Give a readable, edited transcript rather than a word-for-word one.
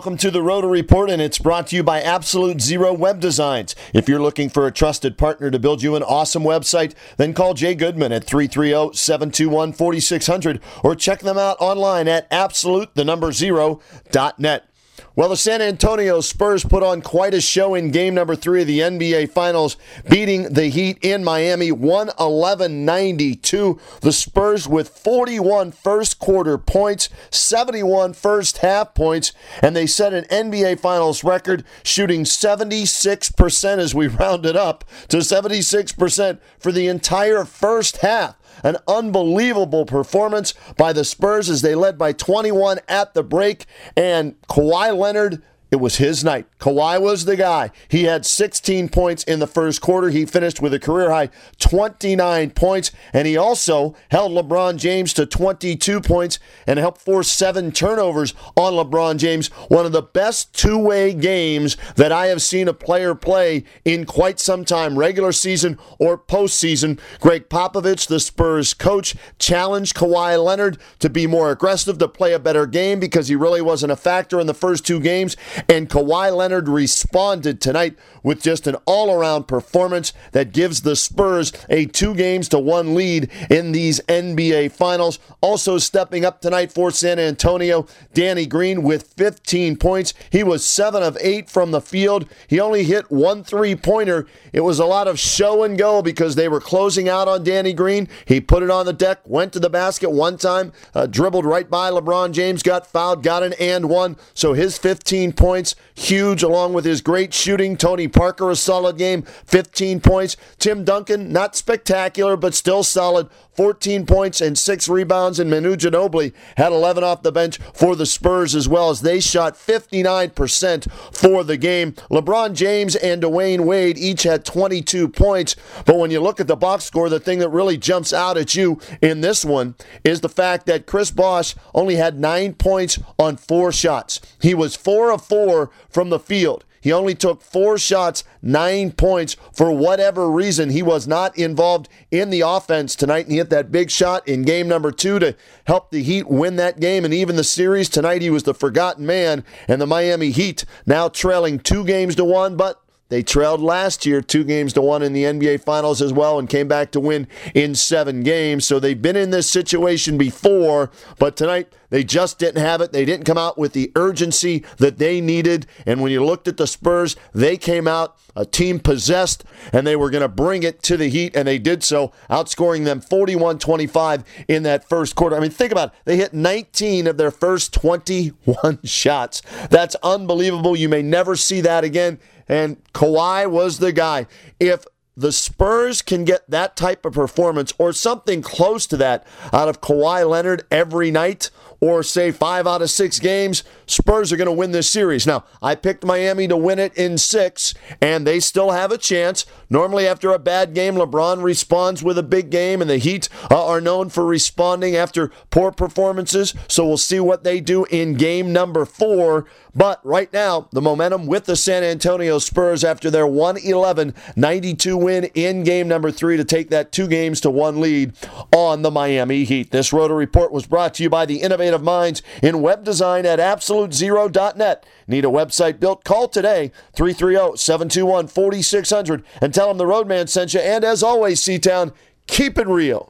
Welcome to the Roto Report, and it's brought to you by Absolute Zero Web Designs. If you're looking for a trusted partner to build you an awesome website, then call Jay Goodman at 330-721-4600 or check them out online at absolute0.net. Well, the San Antonio Spurs put on quite a show in game number 3 of the NBA Finals, beating the Heat in Miami 111-92. The Spurs with 41 first quarter points, 71 first half points, and they set an NBA Finals record, shooting 76% as we rounded up to 76% for the entire first half. An unbelievable performance by the Spurs as they led by 21 at the break. And Kawhi Leonard, it was his night. Kawhi was the guy. He had 16 points in the first quarter. He finished with a career-high 29 points, and he also held LeBron James to 22 points and helped force 7 turnovers on LeBron James. One of the best two-way games that I have seen a player play in quite some time, regular season or postseason. Greg Popovich, the Spurs coach, challenged Kawhi Leonard to be more aggressive, to play a better game because he really wasn't a factor in the first 2 games. And Kawhi Leonard responded tonight with just an all-around performance that gives the Spurs a 2-1 lead in these NBA Finals. Also stepping up tonight for San Antonio, Danny Green with 15 points. He was 7 of 8 from the field. He only hit 1 3-pointer. It was a lot of show and go because they were closing out on Danny Green. He put it on the deck, went to the basket one time, dribbled right by LeBron James, got fouled, got an and one. So his 15 points, huge, along with his great shooting. Tony Parker, a solid game, 15 points. Tim Duncan, not spectacular, but still solid, 14 points and 6 rebounds. And Manu Ginobili had 11 off the bench for the Spurs as well, as they shot 59% for the game. LeBron James and Dwayne Wade each had 22 points. But when you look at the box score, the thing that really jumps out at you in this one is the fact that Chris Bosh only had 9 points on 4 shots. He was 4 of 4 from the field. He only took 4 shots, 9 points. For whatever reason, he was not involved in the offense tonight, and he hit that big shot in game number 2 to help the Heat win that game and even the series. Tonight, he was the forgotten man, and the Miami Heat now trailing 2-1, but they trailed last year 2-1 in the NBA Finals as well and came back to win in 7 games. So they've been in this situation before, but tonight they just didn't have it. They didn't come out with the urgency that they needed. And when you looked at the Spurs, they came out a team possessed, and they were going to bring it to the Heat, and they did so, outscoring them 41-25 in that first quarter. I mean, think about it. They hit 19 of their first 21 shots. That's unbelievable. You may never see that again. And Kawhi was the guy. If the Spurs can get that type of performance or something close to that out of Kawhi Leonard every night, or say 5 out of 6 games, Spurs are going to win this series. Now, I picked Miami to win it in 6, and they still have a chance. Normally, after a bad game, LeBron responds with a big game, and the Heat are known for responding after poor performances. So we'll see what they do in game number 4. But right now, the momentum with the San Antonio Spurs after their 111-92 win in game number 3 to take that 2-1 lead on the Miami Heat. This Roto Report was brought to you by the innovative minds in web design at absolutezero.net. Need a website built? Call today, 330-721-4600, and tell them the Roadman sent you. And as always, C-Town, keep it real.